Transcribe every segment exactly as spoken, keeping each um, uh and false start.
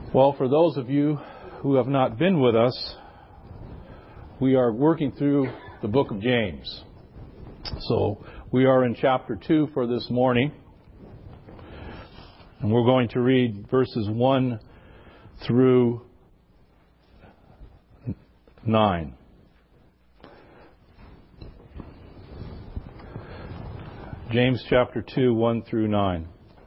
Well, for those of you who have not been with us, we are working through the book of James. So we are in chapter two for this morning, and we're going to read verses one through nine. James chapter two, one through nine.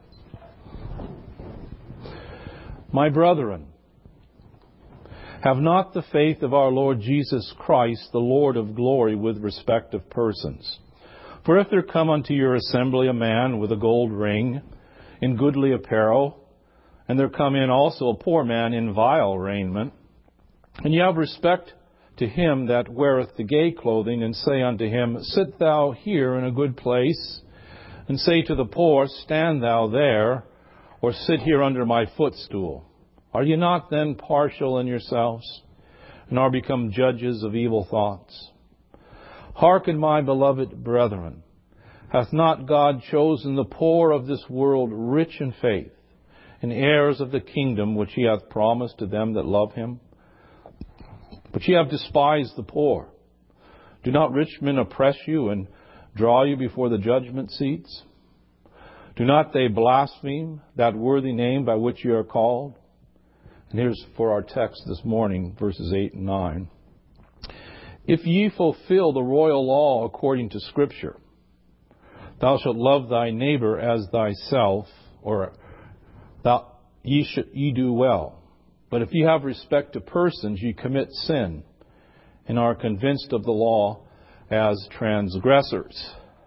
My brethren, have not the faith of our Lord Jesus Christ, the Lord of glory, with respect of persons. For if there come unto your assembly a man with a gold ring, in goodly apparel, and there come in also a poor man in vile raiment, and ye have respect to him that weareth the gay clothing, and say unto him, Sit thou here in a good place, and say to the poor, Stand thou there, or sit here under my footstool. Are ye not then partial in yourselves, and are become judges of evil thoughts? Hearken, my beloved brethren, hath not God chosen the poor of this world rich in faith, and heirs of the kingdom which he hath promised to them that love him? But ye have despised the poor. Do not rich men oppress you and draw you before the judgment seats? Do not they blaspheme that worthy name by which you are called? And here's for our text this morning, verses eight and nine. If ye fulfill the royal law according to Scripture, thou shalt love thy neighbor as thyself, or thou ye should ye do well. But if ye have respect to persons, ye commit sin, and are convinced of the law as transgressors.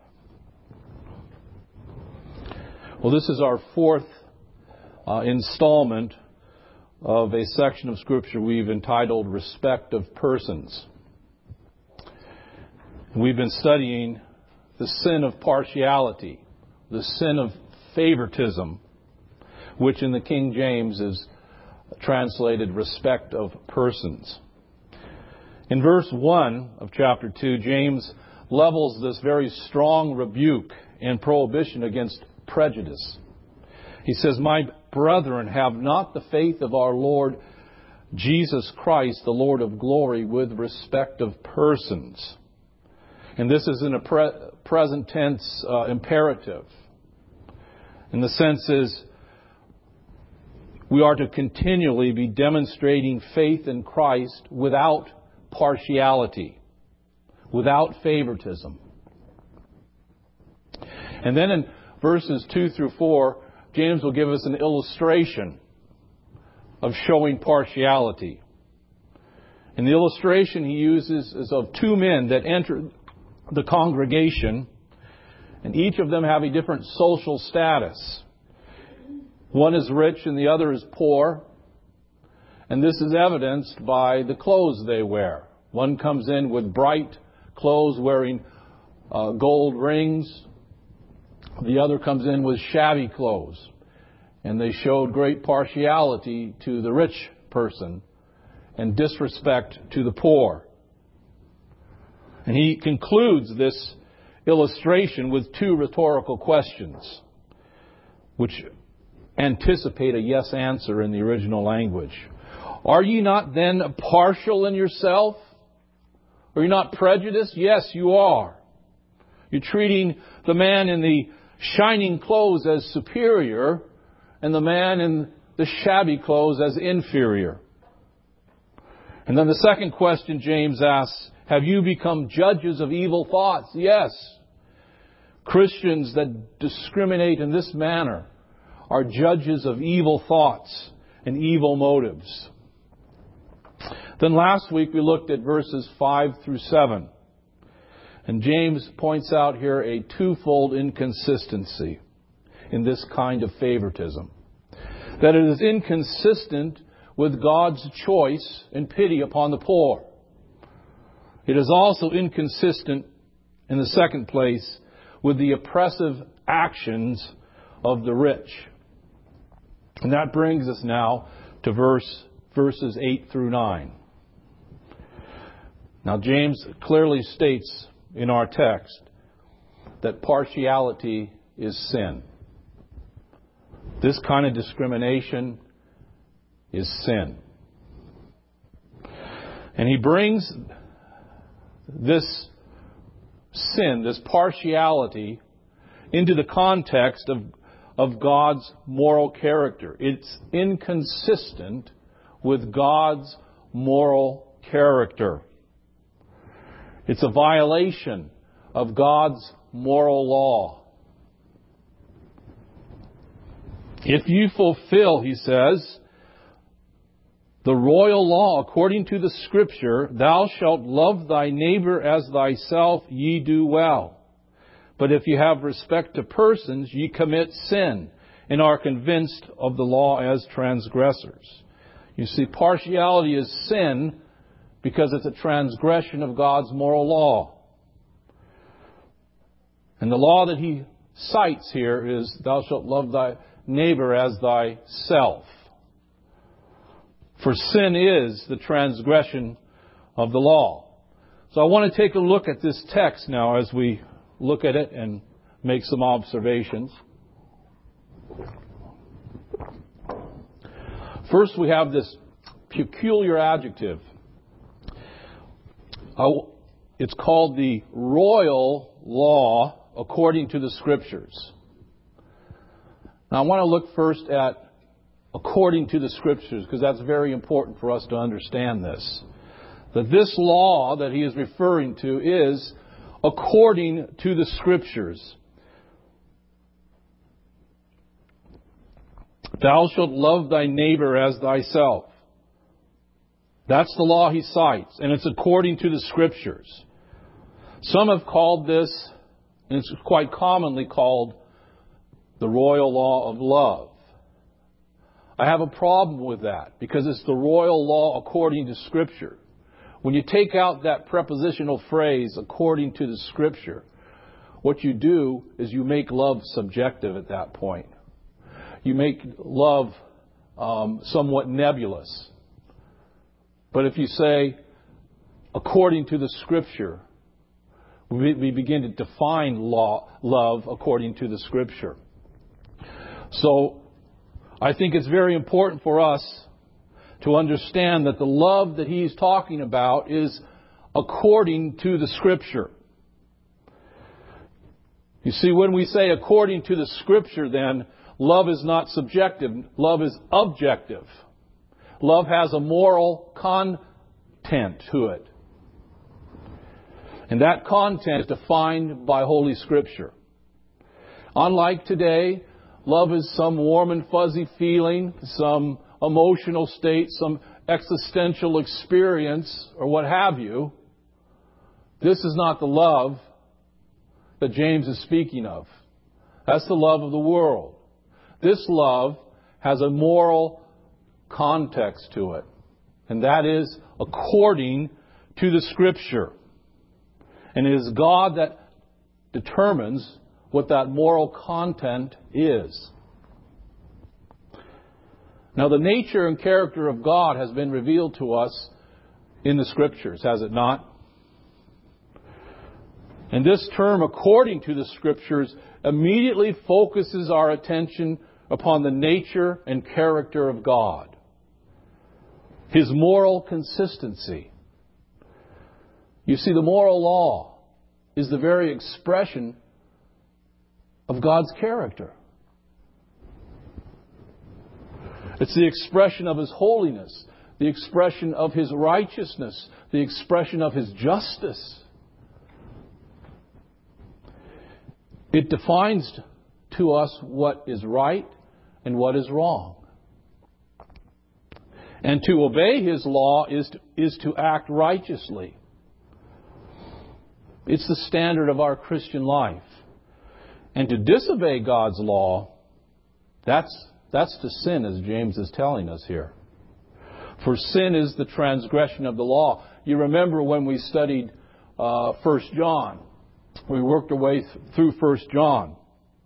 Well, this is our fourth uh, installment of a section of Scripture we've entitled Respect of Persons. We've been studying the sin of partiality, the sin of favoritism, which in the King James is translated respect of persons. In verse one of chapter two, James levels this very strong rebuke and prohibition against prejudice. He says, My brethren, have not the faith of our Lord Jesus Christ, the Lord of glory, with respect of persons. And this is in a pre- present tense uh, imperative. And the sense is, we are to continually be demonstrating faith in Christ without partiality, without favoritism. And then in verses two through four, James will give us an illustration of showing partiality. And the illustration he uses is of two men that enter the congregation, and each of them have a different social status. One is rich and the other is poor, and this is evidenced by the clothes they wear. One comes in with bright clothes wearing uh, gold rings. The other comes in with shabby clothes. And they showed great partiality to the rich person and disrespect to the poor. And he concludes this illustration with two rhetorical questions, which anticipate a yes answer in the original language. Are ye not then partial in yourself? Are you not prejudiced? Yes, you are. You're treating the man in the shining clothes as superior and the man in the shabby clothes as inferior. And then the second question James asks, have you become judges of evil thoughts? Yes. Christians that discriminate in this manner are judges of evil thoughts and evil motives. Then last week we looked at verses five through seven. And James points out here a twofold inconsistency in this kind of favoritism. That it is inconsistent with God's choice and pity upon the poor. It is also inconsistent, in the second place, with the oppressive actions of the rich. And that brings us now to verse verses eight through nine. Now, James clearly states in our text that partiality is sin. This kind of discrimination is sin. And he brings this sin, this partiality, into the context of, of God's moral character. It's inconsistent with God's moral character. It's a violation of God's moral law. If you fulfill, he says, the royal law according to the Scripture, thou shalt love thy neighbor as thyself, ye do well. But if you have respect to persons, ye commit sin, and are convinced of the law as transgressors. You see, partiality is sin because it's a transgression of God's moral law. And the law that he cites here is, thou shalt love thy neighbor as thyself. For sin is the transgression of the law. So I want to take a look at this text now as we look at it and make some observations. First, we have this peculiar adjective. It's called the royal law according to the Scriptures. Now, I want to look first at according to the Scriptures, because that's very important for us to understand this. That this law that he is referring to is according to the Scriptures. Thou shalt love thy neighbor as thyself. That's the law he cites, and it's according to the Scriptures. Some have called this, and it's quite commonly called, the royal law of love. I have a problem with that, because it's the royal law according to Scripture. When you take out that prepositional phrase, according to the Scripture, what you do is you make love subjective at that point. You make love um, somewhat nebulous. But if you say, according to the Scripture, we, we begin to define law, love according to the Scripture. So, I think it's very important for us to understand that the love that he's talking about is according to the Scripture. You see, when we say according to the Scripture, then, love is not subjective. Love is objective. Love has a moral content to it. And that content is defined by Holy Scripture. Unlike today, love is some warm and fuzzy feeling, some emotional state, some existential experience, or what have you. This is not the love that James is speaking of. That's the love of the world. This love has a moral context to it. And that is according to the Scripture. And it is God that determines what that moral content is. Now, the nature and character of God has been revealed to us in the Scriptures, has it not? And this term, according to the Scriptures, immediately focuses our attention upon the nature and character of God. His moral consistency. You see, the moral law is the very expression of God's character. It's the expression of His holiness, the expression of His righteousness, the expression of His justice. It defines to us what is right and what is wrong. And to obey His law is to, is to act righteously. It's the standard of our Christian life. And to disobey God's law, that's, that's to sin, as James is telling us here. For sin is the transgression of the law. You remember when we studied uh, First John. We worked our way th- through First John.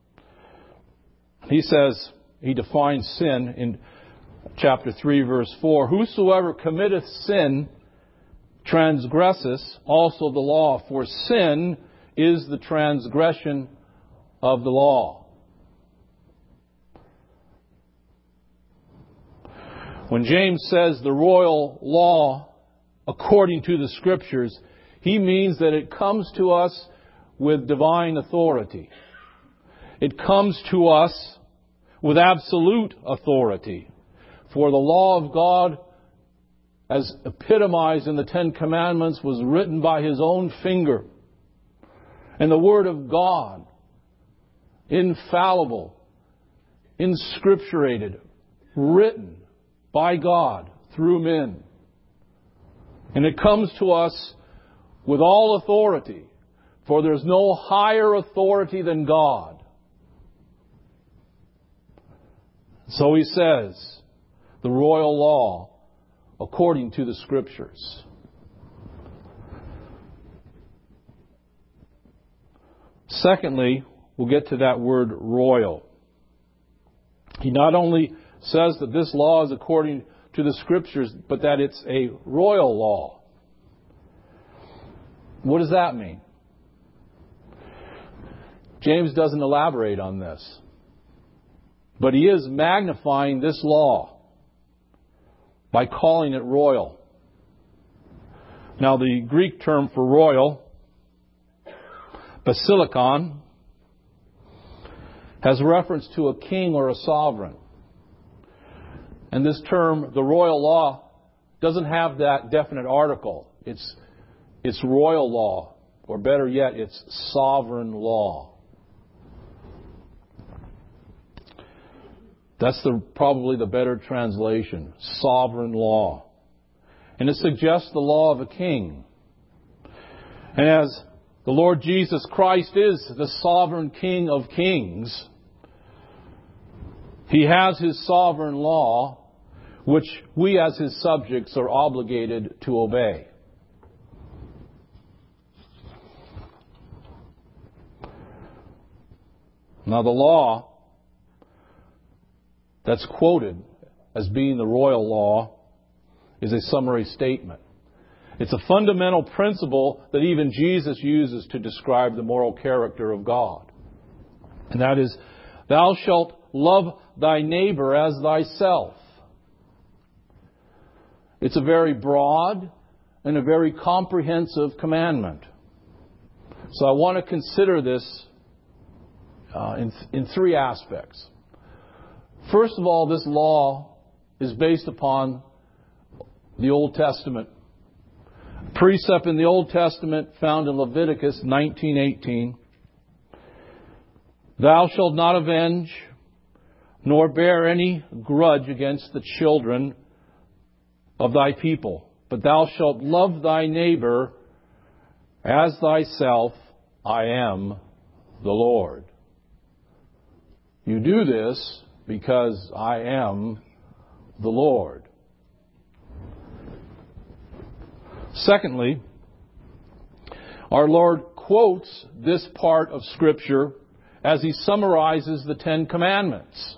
He says, he defines sin in chapter three, verse four. Whosoever committeth sin transgresseth also the law, for sin is the transgression of the law. When James says the royal law according to the Scriptures, he means that it comes to us with divine authority. It comes to us with absolute authority. For the law of God, as epitomized in the Ten Commandments, was written by His own finger. And the Word of God, infallible, inscripturated, written by God through men. And it comes to us with all authority, for there's no higher authority than God. So he says, the royal law according to the Scriptures. Secondly, we'll get to that word royal. He not only says that this law is according to the Scriptures, but that it's a royal law. What does that mean? James doesn't elaborate on this. But he is magnifying this law by calling it royal. Now, the Greek term for royal, basilikon, has reference to a king or a sovereign. And this term, the royal law, doesn't have that definite article. It's, it's royal law, or better yet, it's sovereign law. That's the, probably the better translation, sovereign law. And it suggests the law of a king. And as the Lord Jesus Christ is the sovereign King of kings, He has His sovereign law, which we as His subjects are obligated to obey. Now the law that's quoted as being the royal law is a summary statement. It's a fundamental principle that even Jesus uses to describe the moral character of God. And that is, thou shalt love thy neighbor as thyself. It's a very broad and a very comprehensive commandment. So I want to consider this uh, in, in three aspects. First of all, this law is based upon the Old Testament. Precept in the Old Testament found in Leviticus nineteen eighteen. Thou shalt not avenge, nor bear any grudge against the children of thy people, but thou shalt love thy neighbor as thyself. I am the Lord. You do this because I am the Lord. Secondly, our Lord quotes this part of Scripture as He summarizes the Ten Commandments.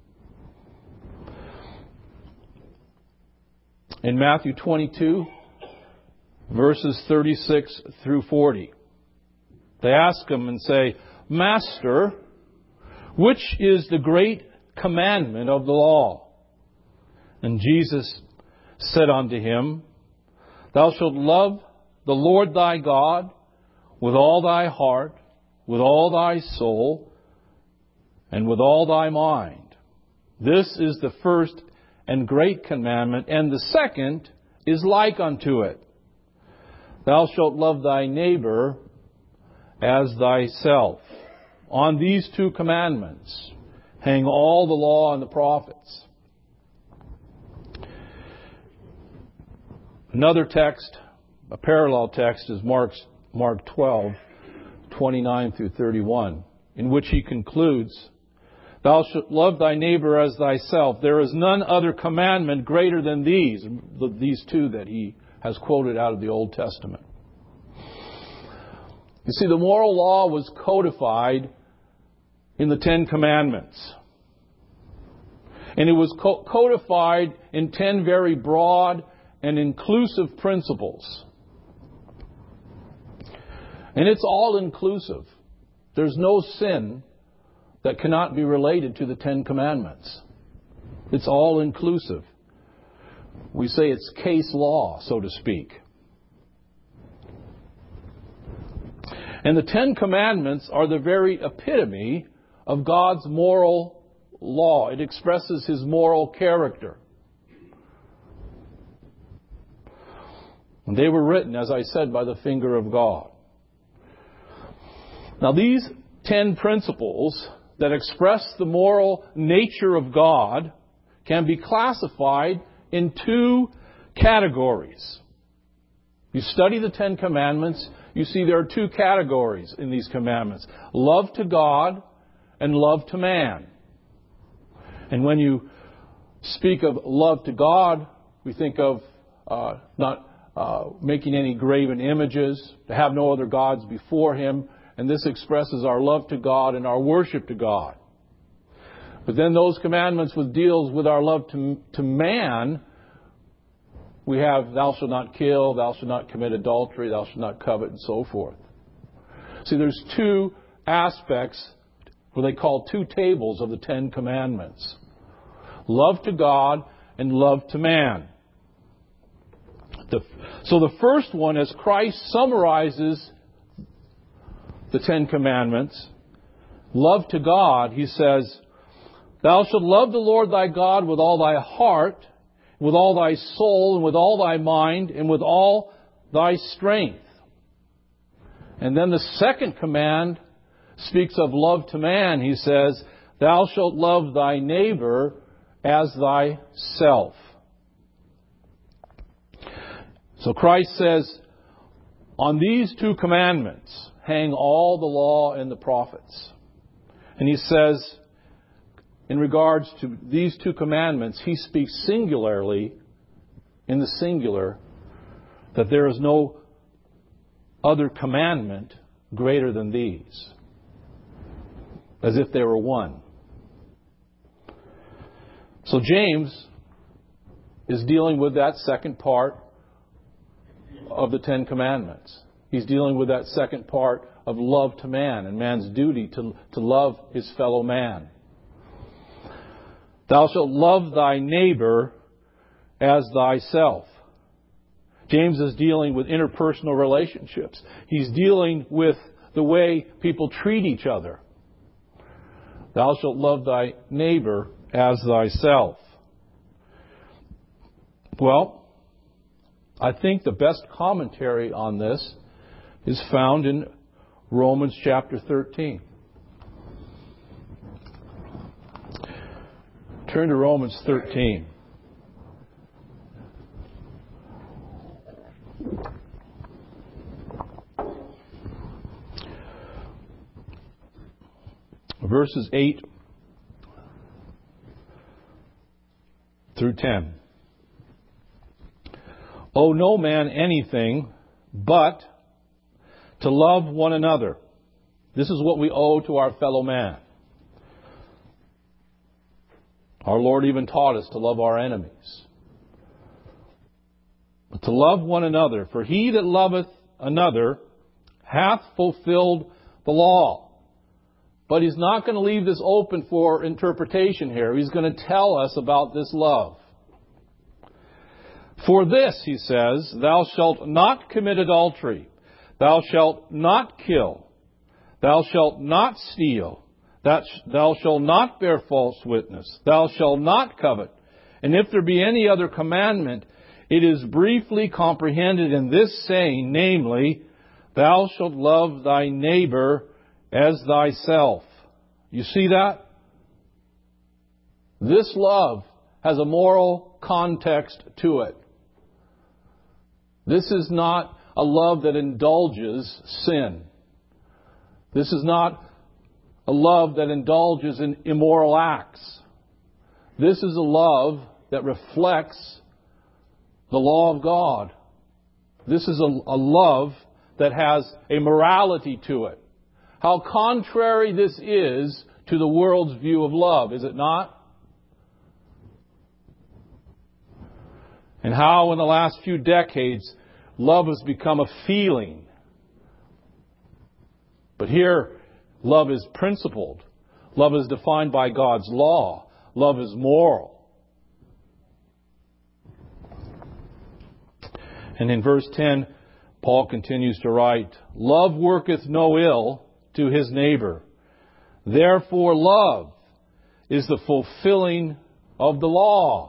In Matthew twenty-two, verses thirty-six through forty, they ask Him and say, Master, which is the great commandment of the law? And Jesus said unto him, Thou shalt love the Lord thy God with all thy heart, with all thy soul, and with all thy mind. This is the first and great commandment, and the second is like unto it. Thou shalt love thy neighbor as thyself. On these two commandments hang all the law and the prophets. Another text, a parallel text, is Mark's, Mark twelve, twenty-nine through thirty-one, in which he concludes, Thou shalt love thy neighbor as thyself. There is none other commandment greater than these, these two that he has quoted out of the Old Testament. You see, the moral law was codified in the Ten Commandments. And it was co- codified in ten very broad and inclusive principles. And it's all inclusive. There's no sin that cannot be related to the Ten Commandments. It's all inclusive. we say it's case law, so to speak. And the Ten Commandments are the very epitome of God's moral law. It expresses His moral character. And they were written, as I said, by the finger of God. Now, these ten principles that express the moral nature of God can be classified in two categories. You study the Ten Commandments, you see there are two categories in these commandments: love to God and love to man. And when you speak of love to God, we think of uh, not uh, making any graven images, to have no other gods before Him. And this expresses our love to God and our worship to God. But then those commandments which deals with our love to, to man, we have thou shalt not kill, thou shalt not commit adultery, thou shalt not covet, and so forth. See, there's two aspects, what they call two tables of the Ten Commandments: love to God and love to man. The, so the first one, as Christ summarizes the Ten Commandments, love to God, He says, thou shalt love the Lord thy God with all thy heart, with all thy soul, and with all thy mind, and with all thy strength. And then the second command speaks of love to man. He says, thou shalt love thy neighbor as thyself. So Christ says, on these two commandments hang all the law and the prophets. And He says, in regards to these two commandments, He speaks singularly, in the singular, that there is no other commandment greater than these, as if they were one. So James is dealing with that second part of the Ten Commandments. He's dealing with that second part of love to man and man's duty to, to love his fellow man. Thou shalt love thy neighbor as thyself. James is dealing with interpersonal relationships. He's dealing with the way people treat each other. Thou shalt love thy neighbor as thyself. Well, I think the best commentary on this is found in Romans chapter thirteen. Turn to Romans thirteen. Verses eight through ten. Owe no man anything but to love one another. This is what we owe to our fellow man. Our Lord even taught us to love our enemies. But to love one another, for he that loveth another hath fulfilled the law. But He's not going to leave this open for interpretation here. He's going to tell us about this love. For this, He says, thou shalt not commit adultery. Thou shalt not kill. Thou shalt not steal. Thou shalt not bear false witness. Thou shalt not covet. And if there be any other commandment, it is briefly comprehended in this saying, namely, thou shalt love thy neighbor as thyself. You see that? This love has a moral context to it. This is not a love that indulges sin. This is not a love that indulges in immoral acts. This is a love that reflects the law of God. This is a, a love that has a morality to it. How contrary this is to the world's view of love, is it not? And how in the last few decades love has become a feeling. But here, love is principled. Love is defined by God's law. Love is moral. And in verse ten, Paul continues to write, "Love worketh no ill to his neighbor. Therefore love is the fulfilling of the law."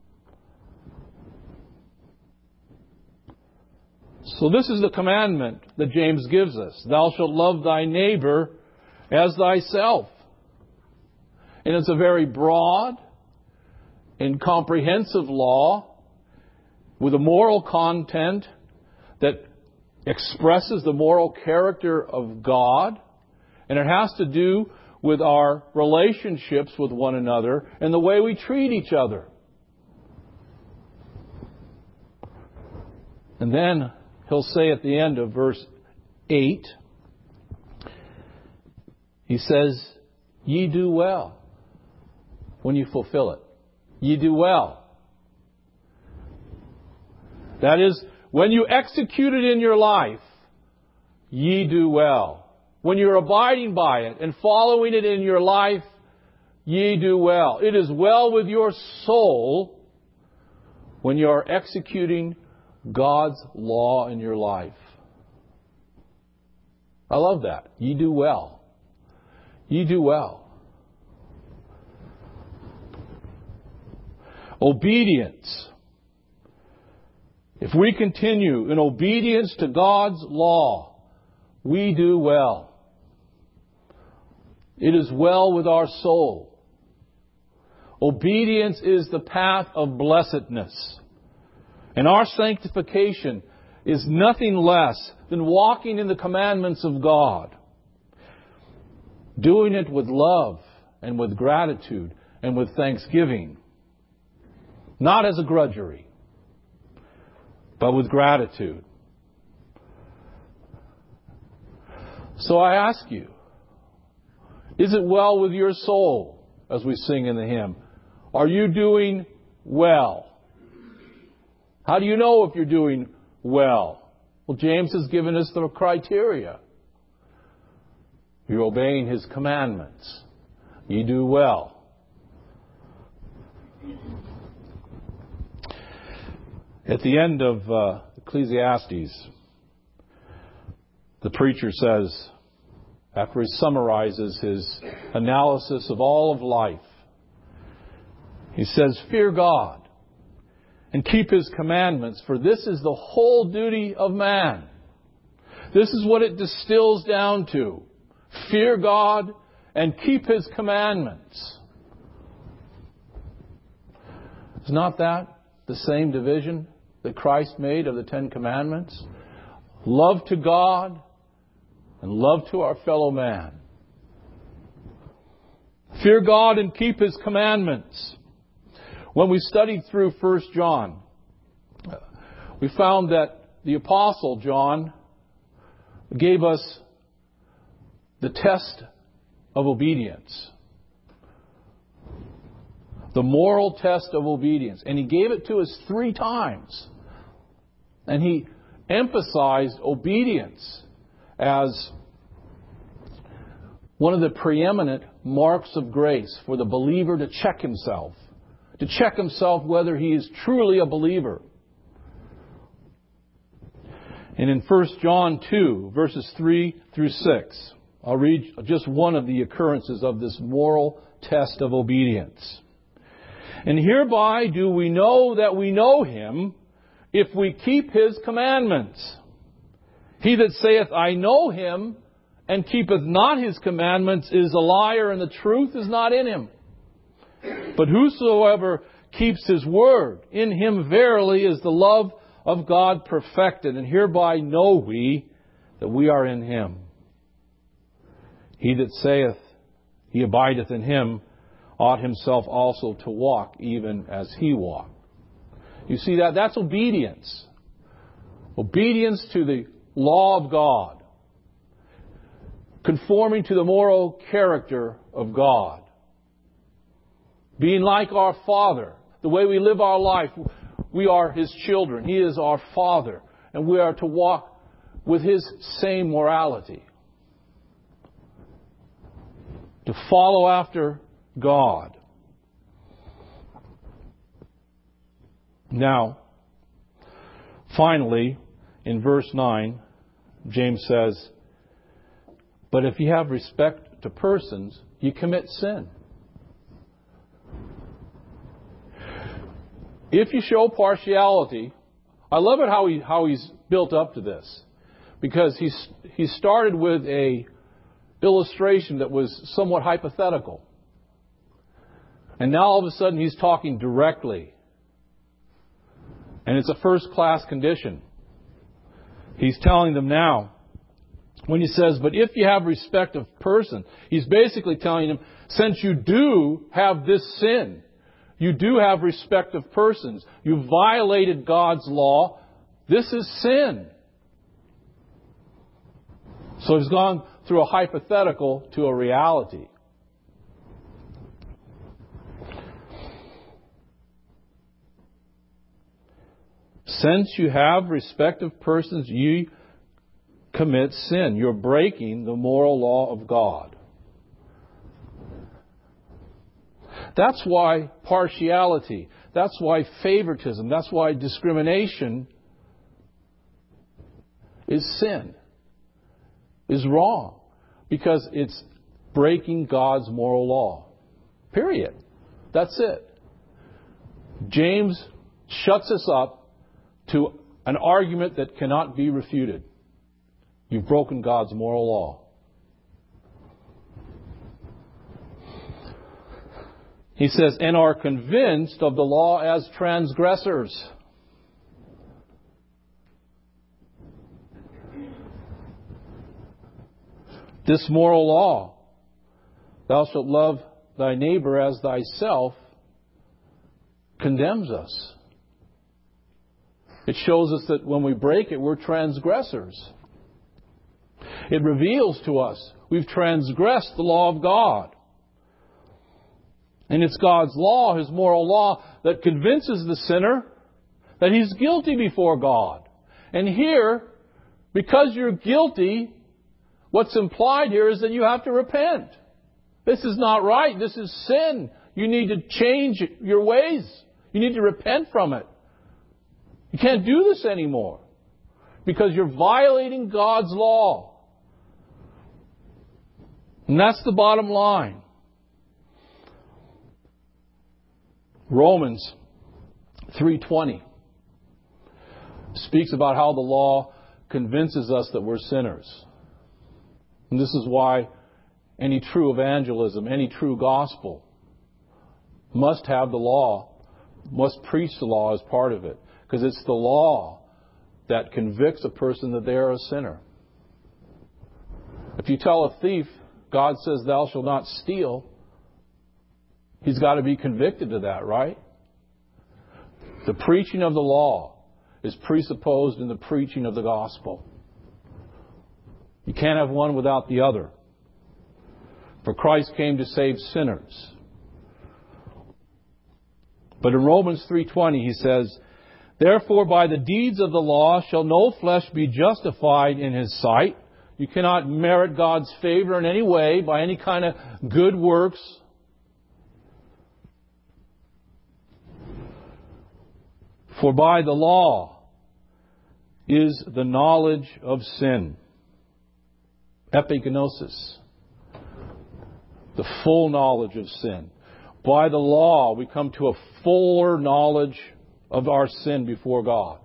So this is the commandment that James gives us. Thou shalt love thy neighbor as thyself. And it's a very broad and comprehensive law with a moral content that expresses the moral character of God. And it has to do with our relationships with one another and the way we treat each other. And then he'll say at the end of verse eight, he says, "Ye do well when you fulfill it." Ye do well. That is, when you execute it in your life, ye do well. When you're abiding by it and following it in your life, ye do well. It is well with your soul when you are executing God's law in your life. I love that. Ye do well. Ye do well. Obedience. If we continue in obedience to God's law, we do well. It is well with our soul. Obedience is the path of blessedness. And our sanctification is nothing less than walking in the commandments of God. Doing it with love and with gratitude and with thanksgiving. Not as a grudgery, but with gratitude. So I ask you, is it well with your soul, as we sing in the hymn? Are you doing well? How do you know if you're doing well? Well, James has given us the criteria. You're obeying His commandments. You do well. At the end of uh, Ecclesiastes, the preacher says, after he summarizes his analysis of all of life, he says, "Fear God and keep His commandments, for this is the whole duty of man." This is what it distills down to. Fear God and keep His commandments. Is not that the same division that Christ made of the Ten Commandments? Love to God and love to our fellow man. Fear God and keep His commandments. When we studied through First John, we found that the Apostle John gave us the test of obedience. The moral test of obedience. And he gave it to us three times. And he emphasized obedience as one of the preeminent marks of grace for the believer to check himself. To check himself whether he is truly a believer. And in First John two, verses three through six, I'll read just one of the occurrences of this moral test of obedience. "And hereby do we know that we know Him, if we keep His commandments. He that saith, I know Him, and keepeth not His commandments, is a liar, and the truth is not in him. But whosoever keeps His word, in him verily is the love of God perfected. And hereby know we that we are in Him. He that saith he abideth in Him, ought himself also to walk even as He walked." You see that? That's obedience. Obedience to the law of God. Conforming to the moral character of God. Being like our Father. The way we live our life, we are His children. He is our Father. And we are to walk with His same morality. To follow after God. Now, Finally, in verse nine, James says, "But if you have respect to persons, you commit sin." If you show partiality, I love it how he how he's built up to this, because he's he started with a illustration that was somewhat hypothetical, and now all of a sudden he's talking directly, and it's a first class condition. He's telling them now, when he says, "But if you have respect of person," he's basically telling them, since you do have this sin, you do have respect of persons, you violated God's law, this is sin. So he's gone through a hypothetical to a reality. Since you have respect of persons, ye commit sin. You're breaking the moral law of God. That's why partiality, that's why favoritism, that's why discrimination is sin, is wrong. Because it's breaking God's moral law. Period. That's it. James shuts us up to an argument that cannot be refuted. You've broken God's moral law. He says, "and are convinced of the law as transgressors." This moral law, "thou shalt love thy neighbor as thyself," condemns us. It shows us that when we break it, we're transgressors. It reveals to us we've transgressed the law of God. And it's God's law, His moral law, that convinces the sinner that he's guilty before God. And here, because you're guilty, what's implied here is that you have to repent. This is not right. This is sin. You need to change your ways. You need to repent from it. You can't do this anymore because you're violating God's law. And that's the bottom line. Romans three twenty speaks about how the law convinces us that we're sinners. And this is why any true evangelism, any true gospel must have the law, must preach the law as part of it. Because it's the law that convicts a person that they are a sinner. If you tell a thief, God says, "Thou shalt not steal," he's got to be convicted of that, right? The preaching of the law is presupposed in the preaching of the gospel. You can't have one without the other. For Christ came to save sinners. But in Romans three twenty he says, "Therefore by the deeds of the law shall no flesh be justified in his sight." You cannot merit God's favor in any way by any kind of good works. For by the law is the knowledge of sin. Epignosis. The full knowledge of sin. By the law we come to a fuller knowledge of our sin before God.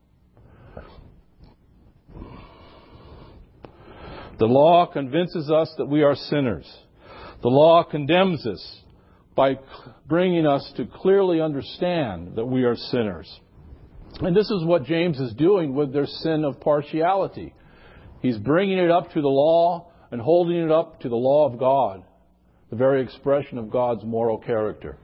The law convinces us that we are sinners. The law condemns us by bringing us to clearly understand that we are sinners. And this is what James is doing with their sin of partiality. He's bringing it up to the law and holding it up to the law of God, the very expression of God's moral character.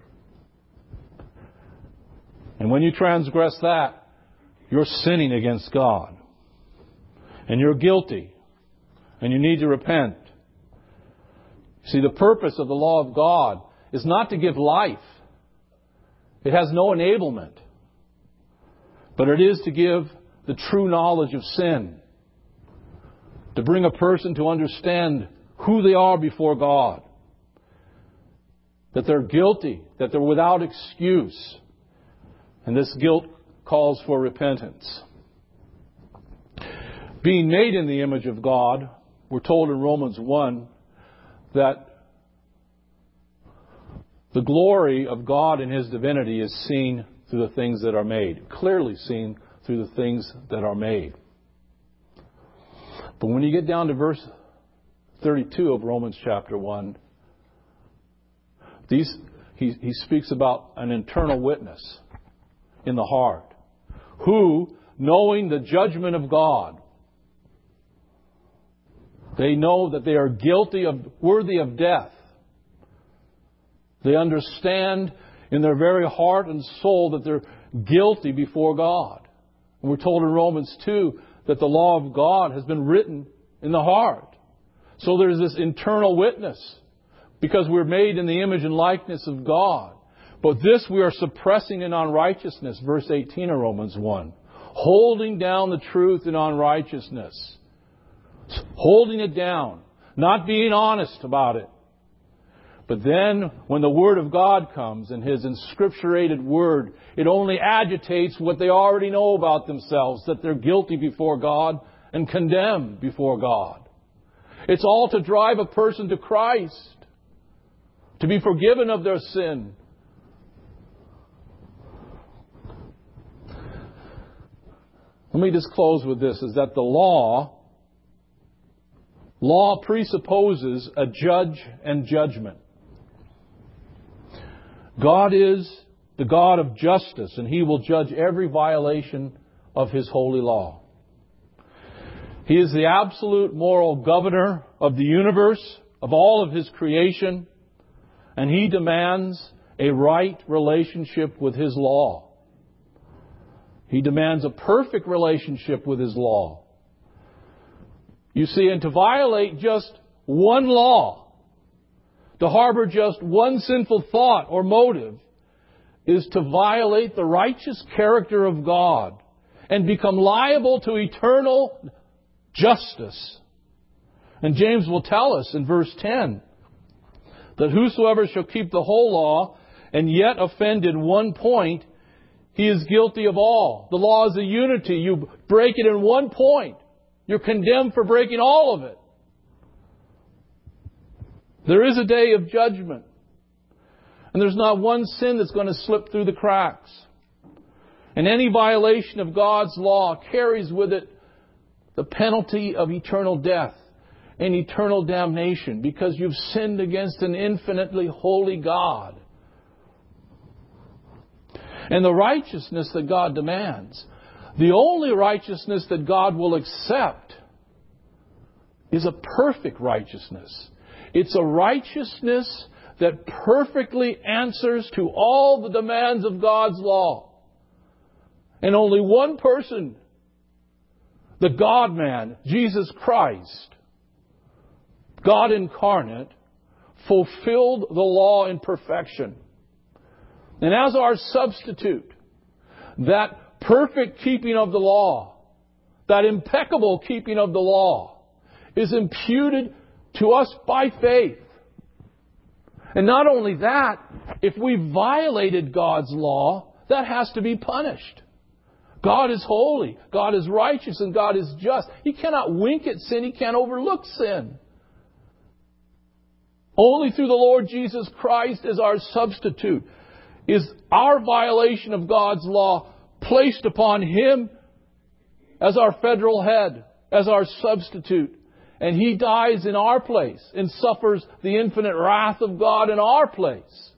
And when you transgress that, you're sinning against God. And you're guilty. And you need to repent. See, the purpose of the law of God is not to give life. It has no enablement. But it is to give the true knowledge of sin. To bring a person to understand who they are before God. That they're guilty. That they're without excuse. And this guilt calls for repentance. being made in the image of God, we're told in Romans one that the glory of God in His divinity is seen through the things that are made, clearly seen through the things that are made. But when you get down to verse thirty-two of Romans chapter one, these, he, he speaks about an internal witness in the heart, who, knowing the judgment of God, they know that they are guilty of, worthy of death. They understand in their very heart and soul that they're guilty before God. And we're told in Romans two that the law of God has been written in the heart. So there's this internal witness because we're made in the image and likeness of God. But this we are suppressing in unrighteousness, verse eighteen of Romans one. Holding down the truth in unrighteousness. Holding it down. Not being honest about it. But then, when the Word of God comes and His inscripturated Word, it only agitates what they already know about themselves, that they're guilty before God and condemned before God. It's all to drive a person to Christ, to be forgiven of their sin. Let me just close with this, is that the law, law presupposes a judge and judgment. God is the God of justice, and He will judge every violation of His holy law. He is the absolute moral governor of the universe, of all of His creation, and He demands a right relationship with His law. He demands a perfect relationship with His law. You see, and to violate just one law, to harbor just one sinful thought or motive, is to violate the righteous character of God and become liable to eternal justice. And James will tell us in verse ten that whosoever shall keep the whole law and yet offend in one point, he is guilty of all. The law is a unity. You break it in one point, you're condemned for breaking all of it. There is a day of judgment. And there's not one sin that's going to slip through the cracks. And any violation of God's law carries with it the penalty of eternal death and eternal damnation, because you've sinned against an infinitely holy God. And the righteousness that God demands, the only righteousness that God will accept, is a perfect righteousness. It's a righteousness that perfectly answers to all the demands of God's law. And only one person, the God-man, Jesus Christ, God incarnate, fulfilled the law in perfection. And as our substitute, that perfect keeping of the law, that impeccable keeping of the law, is imputed to us by faith. And not only that, if we violated God's law, that has to be punished. God is holy, God is righteous, and God is just. He cannot wink at sin, He can't overlook sin. Only through the Lord Jesus Christ as our substitute is our violation of God's law placed upon Him as our federal head, as our substitute. And He dies in our place and suffers the infinite wrath of God in our place.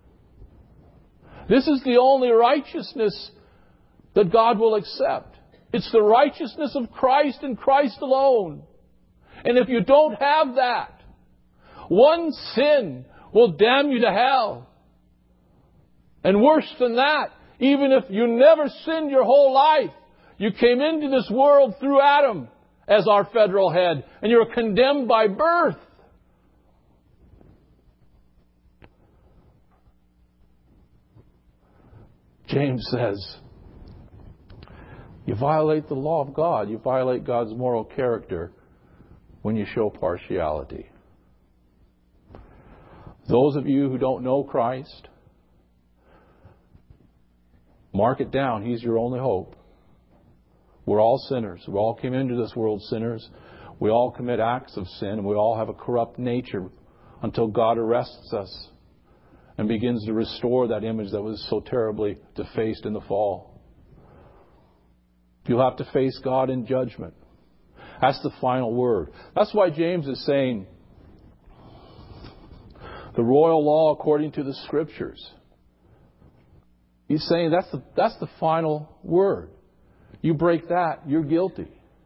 This is the only righteousness that God will accept. It's the righteousness of Christ and Christ alone. And if you don't have that, one sin will damn you to hell. And worse than that, even if you never sinned your whole life, you came into this world through Adam as our federal head, and you're condemned by birth. James says, you violate the law of God. You violate God's moral character when you show partiality. Those of you who don't know Christ, mark it down. He's your only hope. We're all sinners. We all came into this world sinners. We all commit acts of sin, and we all have a corrupt nature until God arrests us and begins to restore that image that was so terribly defaced in the fall. You'll have to face God in judgment. That's the final word. That's why James is saying the royal law according to the Scriptures. He's saying that's the, that's the final word. You break that, you're guilty.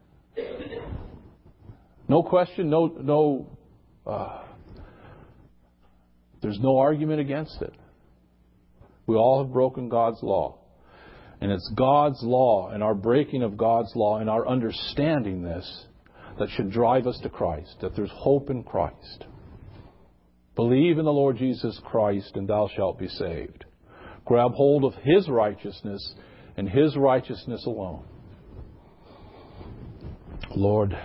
No question, no, no, uh, there's no argument against it. We all have broken God's law. And it's God's law and our breaking of God's law and our understanding this that should drive us to Christ, that there's hope in Christ. Believe in the Lord Jesus Christ and thou shalt be saved. Grab hold of His righteousness and His righteousness alone. Lord,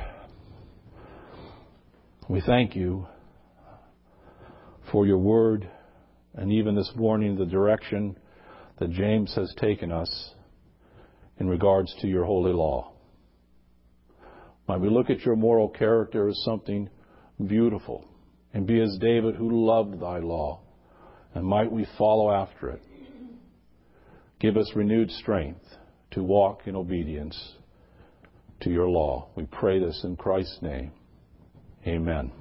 we thank You for Your word and even this morning the direction that James has taken us in regards to Your holy law. Might we look at Your moral character as something beautiful and be as David who loved Thy law, and might we follow after it. Give us renewed strength to walk in obedience to Your law. We pray this in Christ's name. Amen.